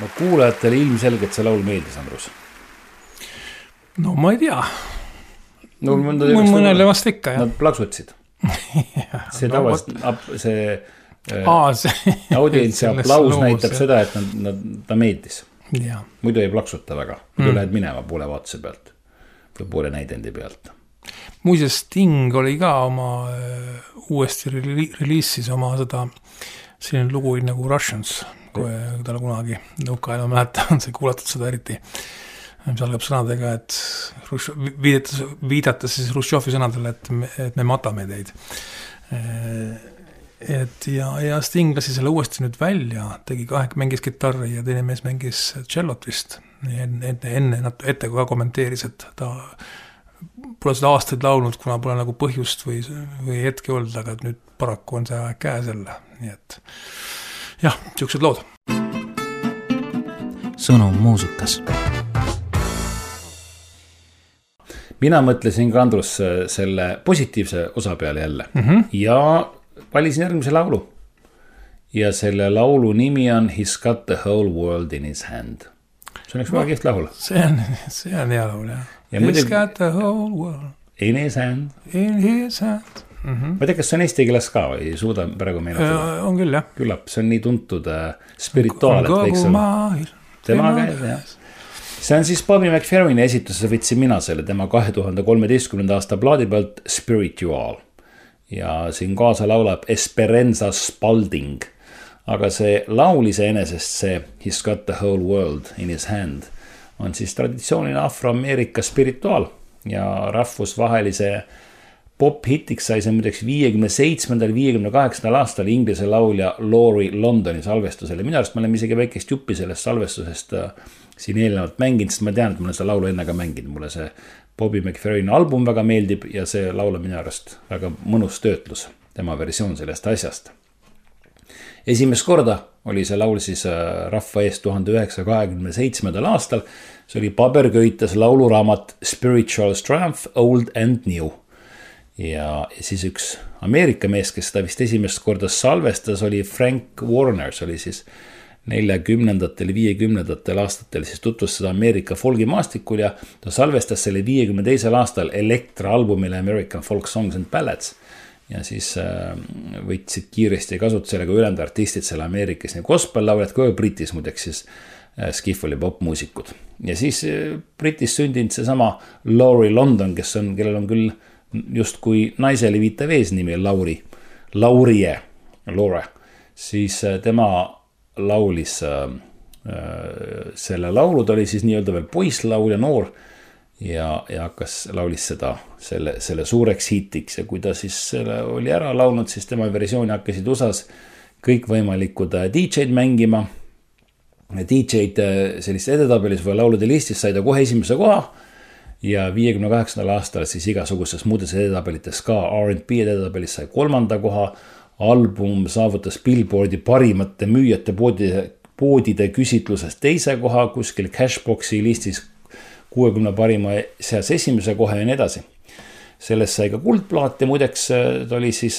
no kuulajatele ilmselgelt see laul meeldis, Andrus. No ma ei tea. No, mõnele vast ikka, jah. Nad plaksutsid. See tavaliselt, see audientsi aplaus näitab seda, et ta meeldis. Ja. Muidu ei plaksuta väga. Muidu lähed minema poole vaatuse pealt või poole näidendi pealt. Muuseas, Sting oli ka oma uuesti reliisis oma seda selline lugu nagu Russians, kui tal kunagi nõukaajal ma mäletan, see kuulatud seda eriti, mis algab sõnadega, et viidates siis Hruštšovi sõnadele, et me matame teid. Ja Sting lasi selle uuesti nüüd välja, tegi mängis gitarri ja teine mees mängis tšellot vist. Enne ette ka kommenteeris, et ta pole seda aastaid laulnud, kuna pole nagu põhjust või hetke olnud, aga nüüd paraku on see aeg käes jälle. Nii et jah, siuksed lood. Sõnum muusikas. Mina mõtlesin ka, Andrus, selle positiivse osa peale jälle ja valisin järgmise laulu. Ja selle laulu nimi on He's got the whole world in his hand. See on üks väga kihvt laul. See on hea laul, jah. He's got the whole world in his hand. In his hand. Ma tea, kas see on eesti keeles ka või ei suuda praegu meenutada? On küll, jah. Küllap, see on nii tuntud spirituaal, et võiks olla. Tema käes, jah. See on siis Bobby McFerrini esituses, võtsin mina selle tema 2013. aasta plaadi pealt Spiritual. Ja siin kaasa laulab Esperanza Spalding. Aga see laul iseenesest, see He's got the whole world in his hand, on siis traditsiooniline Afro-Ameerika spirituaal ja rahvusvahelise pop-hitiks sai see muideks 57.–58. aastal inglise laulja Laurie Londoni salvestusele. Minu arust ma olen isegi väikest juppi sellest salvestusest siin eelnevalt mänginud, sest ma tean, et ma olen seda laulu enne ka mänginud. Mulle see Bobby McFerrini album väga meeldib ja see laul on minu arust väga mõnus töötlus, tema versioon sellest asjast. Esimest korda oli see laul siis rahva eest 1927. aastal. See oli paberköites lauluraamat Spiritual Triumph, Old and New. Ja siis üks Ameerika mees, kes seda vist esimest korda salvestas, oli Frank Warner. See oli siis 40. 50. aastatel siis tutvus seda Ameerika folgimaastikul ja ta salvestas selle 52. aastal Elektra-albumile American Folk Songs and Ballads. Ja siis võtsid kiiresti kasutusele ka ülejäänud artistid selle Ameerikas, nii gospel-lauled kui Britis muideks siis skiffol ja popmuusikud. Ja siis Britis sündinud see sama Laurie London, kellel on küll just kui naisele viitav eesnimi Laurie, siis tema laulis selle laulu, ta oli siis nii-öelda veel poisslaul ja noor ja laulis seda selle suureks hitiks ja kui ta siis selle oli ära laulnud, siis tema versiooni hakkasid USAs kõikvõimalikud DJ-d mängima. DJ-d sellist edetabelis või laulude listis sai ta kohe esimese koha ja 58. aastal siis igasugustes muudes edetabelites ka R&B edetabelis sai 3. koha. Album saavutas Billboardi parimate müüjate poodide küsitluses 2. koha, kuskil Cashboxi listis 60 parima seas 1. koha ja nii edasi. Sellest sai ka kuldplaat ja muideks ta oli siis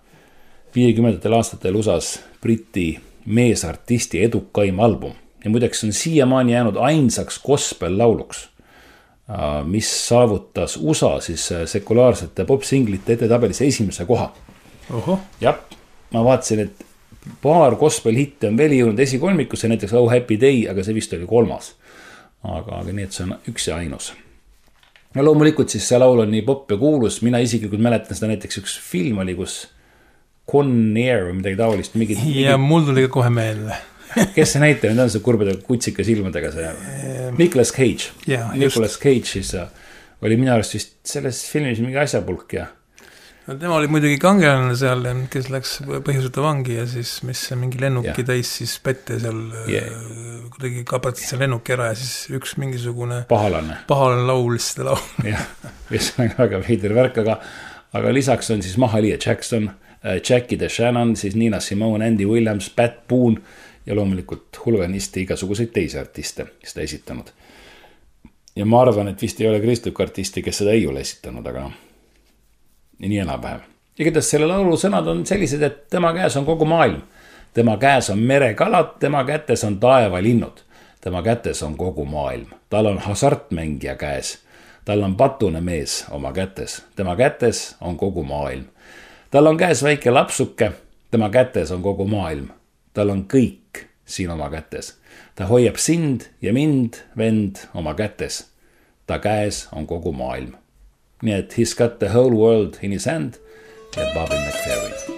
50. aastatel USAs Briti meesartisti edukaim album. Ja muideks on siiamaani jäänud ainsaks gospel lauluks, mis saavutas USA siis sekulaarsete popsinglite edetabelis 1. koha. Jah, ma vaatasin, et paar gospel hitte on veel jõudnud esikolmikusse, näiteks Oh Happy Day, aga see vist oli 3. Aga nii, et see on üks ja ainus. Ja loomulikult siis see laul on nii pop ja kuulus. Mina isiklikult mäletan seda näiteks üks film oli, kus Con Air või midagi taolist. Ja mul tuli ka kohe meelde. Kes see näitaja, nüüd on see kurbade kutsika silmadega see Nicolas Cage. Nicolas Cage siis oli minu arust vist selles filmis mingi asjapulk ja no, tema oli muidugi kangelane seal, kes läks põhjuseta vangi ja siis mis mingi lennuki täis siis pette seal kuidagi kapatas see lennuki ära ja siis üks mingisugune pahalane laulis seda laul. Jah, mis on väga veider värk, aga lisaks on siis Mahalia Jackson, Jackie DeShannon, siis Nina Simone, Andy Williams, Pat Boone ja loomulikult hulganisti igasuguseid teisi artiste seda esitanud. Ja ma arvan, et vist ei ole kristliku artisti, kes seda ei ole esitanud, aga nii enam-vähem. Igatahes selle laulu sõnad on sellised, et tema käes on kogu maailm. Tema käes on merekalad, tema kätes on taevalinnud. tema kätes on kogu maailm. Tal on hasartmängija käes. Tal on patune mees oma kätes. Tema kätes on kogu maailm. Tal on käes väike lapsuke. Tema kätes on kogu maailm. Tal on kõik siin oma kätes. Ta hoiab sind ja mind, vend, oma kätes. Ta käes on kogu maailm. Nii et he's got the whole world in his hand ja Bobby McFerrin.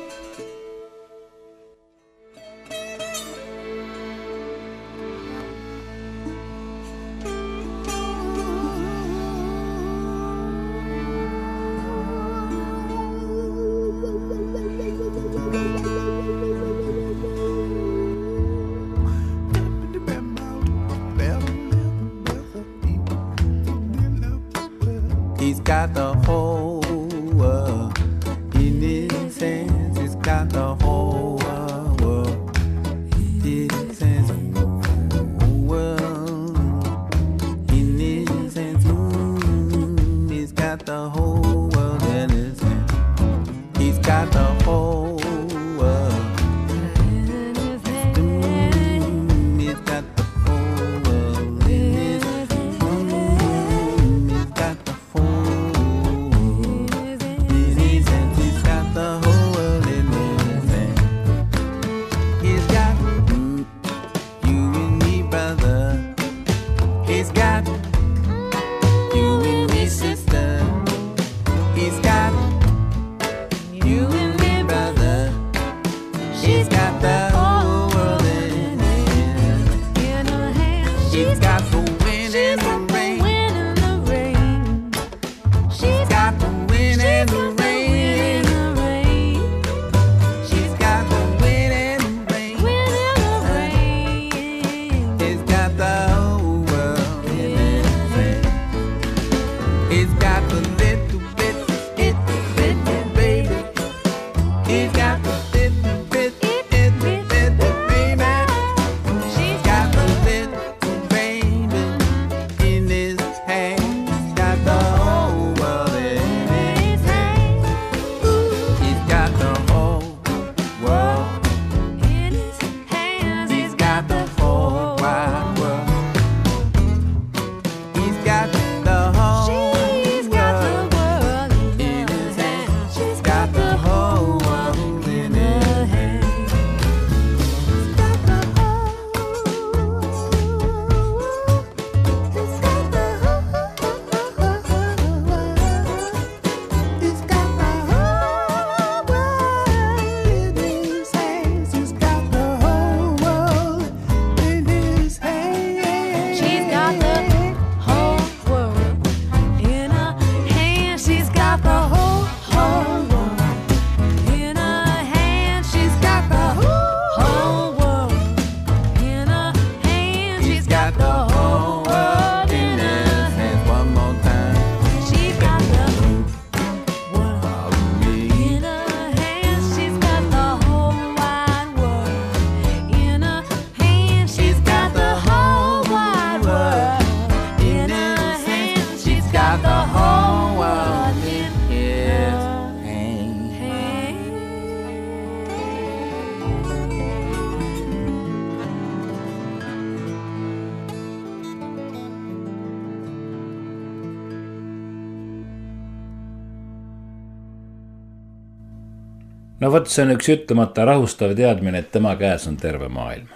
He's got the whole world in his hands. He's got the whole world in his hands. Whole world in his hands. He's got the whole world in his hands. He's got the whole world in his hands. He's got the whole world in his hands. He's got the No vot, see on üks ütlemata rahustav teadmine, et tema käes on terve maailm.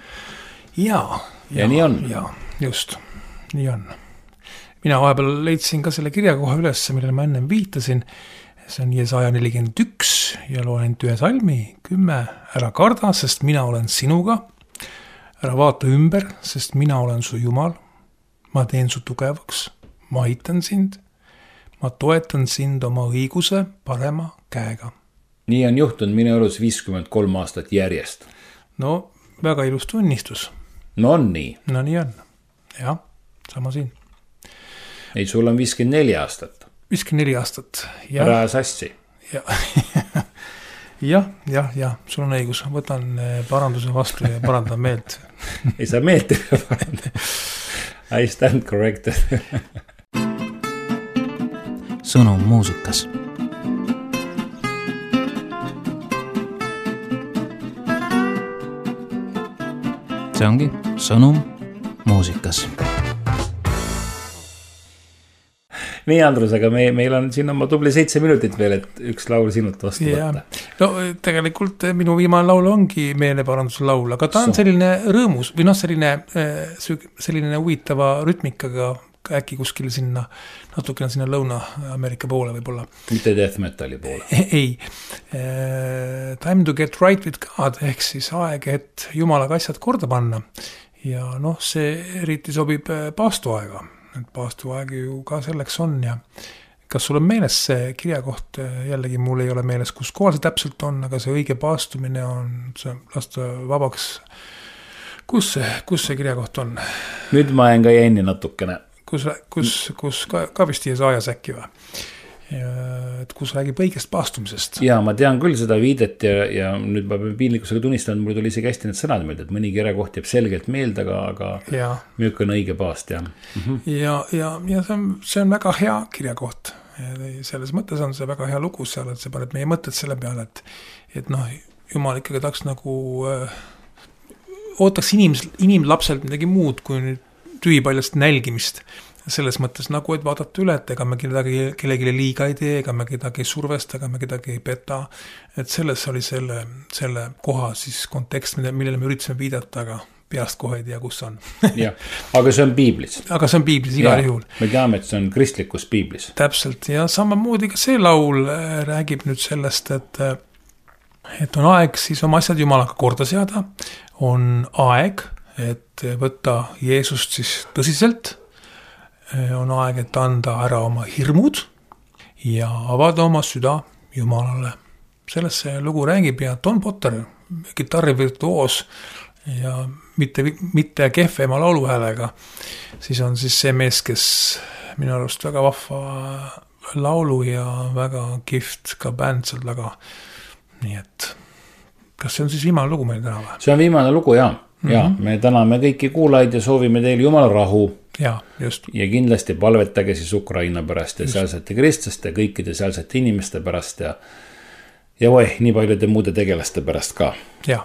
Ja nii on. Ja, just, nii on. Mina vahepeal leidsin ka selle kirjakoha üles, millele ma ennem viitasin. See on Jesaja 41 ja loen ühe salmi 10. Ära karda, sest mina olen sinuga. Ära vaata ümber, sest mina olen su Jumal. Ma teen su tugevaks. Ma aitan sind. Ma toetan sind oma õiguse parema käega. Nii on juhtunud minu elus 53 aastat järjest. No, väga ilus tunnistus. No on nii. No nii on. Jah, sama siin. Ei, sul on 54 aastat. 54 aastat. Ära sassi. Jah, sul on õigus. Võtan paranduse vastu ja parandan meelt. Ei saa meelt. I stand corrected. Sõnum muusikas. See ongi sõnum muusikas. Nii, Andrus, aga meil on siin oma tubli 7 minutit veel, et üks laul sinult vastu võtta. No tegelikult minu viimane laul ongi meeleparanduse laul, aga ta on selline rõõmus või selline huvitava rütmikaga äkki kuskil sinna, natukene sinna Lõuna-Ameerika poole võib-olla. Mitte death metali poole. Ei. Time to get right with God, ehk siis aeg, et jumalaga asjad korda panna. Ja see eriti sobib paastuaega. Et paastuaeg ju ka selleks on ja kas sul on meeles see kirjakoht, jällegi mul ei ole meeles, kus kohal see täpselt on, aga see õige paastumine on see lasta vabaks. Kus see kirjakoht on? Nüüd ma jään ka jänni natukene. Kus ka vist Jesajas äkki või? Et kus räägib õigest paastumisest. Ja ma tean küll seda viidet ja nüüd ma pean piinlikkusega tunnistama, et mul tuli isegi hästi need sõnad meelde, et mõni kirjakoht jääb selgelt meelde, aga müük on õige paast. Ja see on väga hea kirjakoht. Selles mõttes on see väga hea lugu seal, et see paneb meie mõtted selle peale, et jumal ikkagi tahaks nagu ootaks inimlapselt midagi muud kui nüüd tühipaljast nälgimist. Selles mõttes nagu, et vaadata üle, et ega me kellelegi liiga ei tee, ega me kedagi ei survesta, ega me kedagi ei peta. Et selles oli selle koha siis kontekst, millele me üritasime viidata, aga peast kohe ei tea, kus on. Ja, aga see on piiblis. Aga see on piiblis igal juhul. Me teame, et see on kristlikus piiblis. Täpselt, ja samamoodi ka see laul räägib nüüd sellest, et on aeg siis oma asjad jumalaga korda seada, on aeg, et võtta Jeesust siis tõsiselt, on aeg, et anda ära oma hirmud ja avada oma süda Jumalale. Sellest see lugu räägib ja Tom Potter, kitarrivirtuoos ja mitte kehvema lauluhäälega, siis on siis see mees, kes minu arust väga vahva laulu ja väga kihvt ka bänd seal taga. Nii et kas see on siis viimane lugu meil täna või? See on viimane lugu, ja me täname kõiki kuulajaid ja soovime teile Jumala rahu. Ja, just. Ja kindlasti palvetage siis Ukraina pärast ja sealsete kristlaste, kõikide sealsete inimeste pärast ja nii paljude muude tegelaste pärast ka. Ja.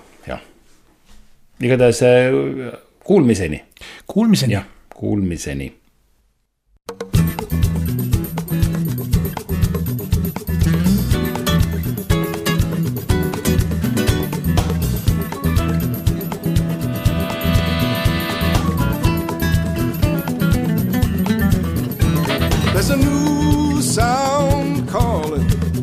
Igatahes kuulmiseni. Kuulmiseni. Ja, kuulmiseni. There's a new sound calling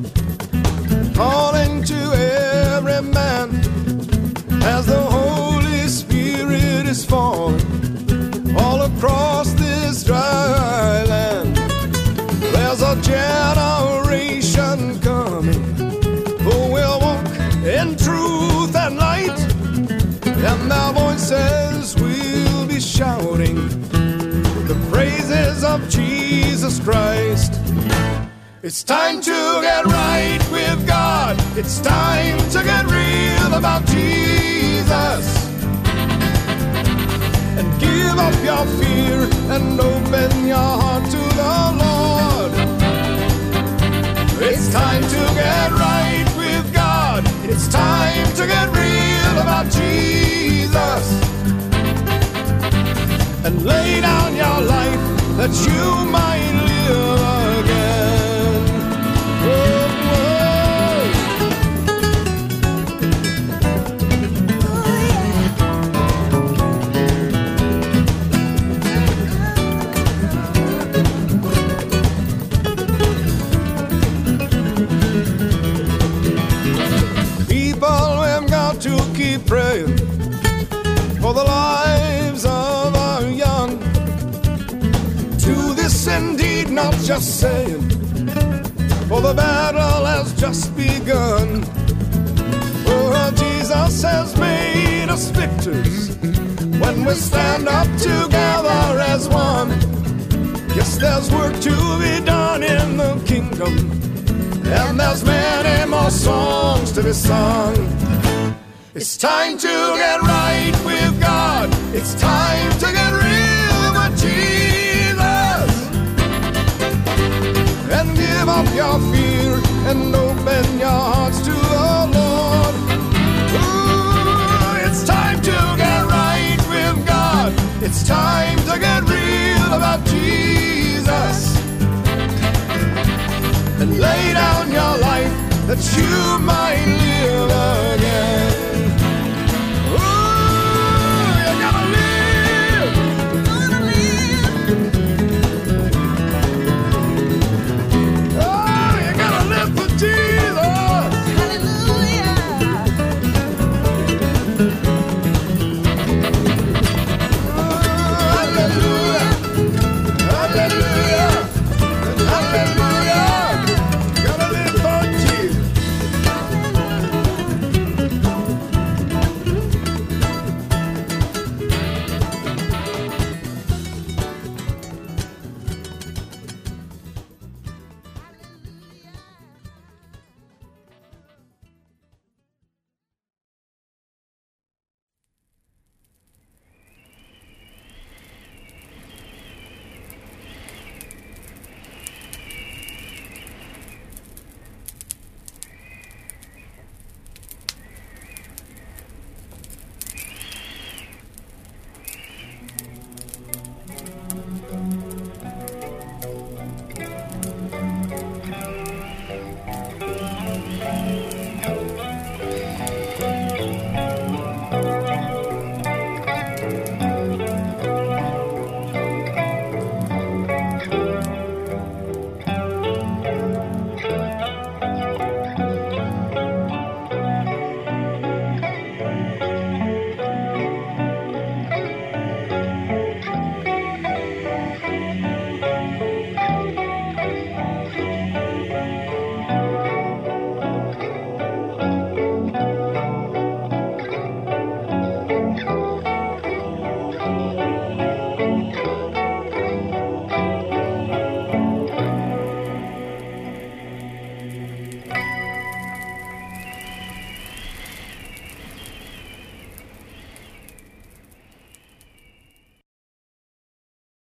to every man as the Holy Spirit is falling all across this dry land. There's a generation coming who will walk in truth and light, and their voices will be shouting the praises of Jesus Christ. It's time to get right with God. It's time to get real about Jesus. And give up your fear and open your heart to the Lord. It's time to get right with God. It's time to get real about Jesus. And lay down your life that you might live again. People have got to keep praying for the lives of our young. Do this indeed, not just saying, for the battle has just begun. Oh, Jesus has made us victors when we stand up together as one. Yes, there's work to be done in the kingdom, and there's many more songs to be sung. It's time to get right with God. It's time to get real with Jesus. And give up your fear and open your hearts to the Lord. Ooh, it's time to get right with God. It's time you might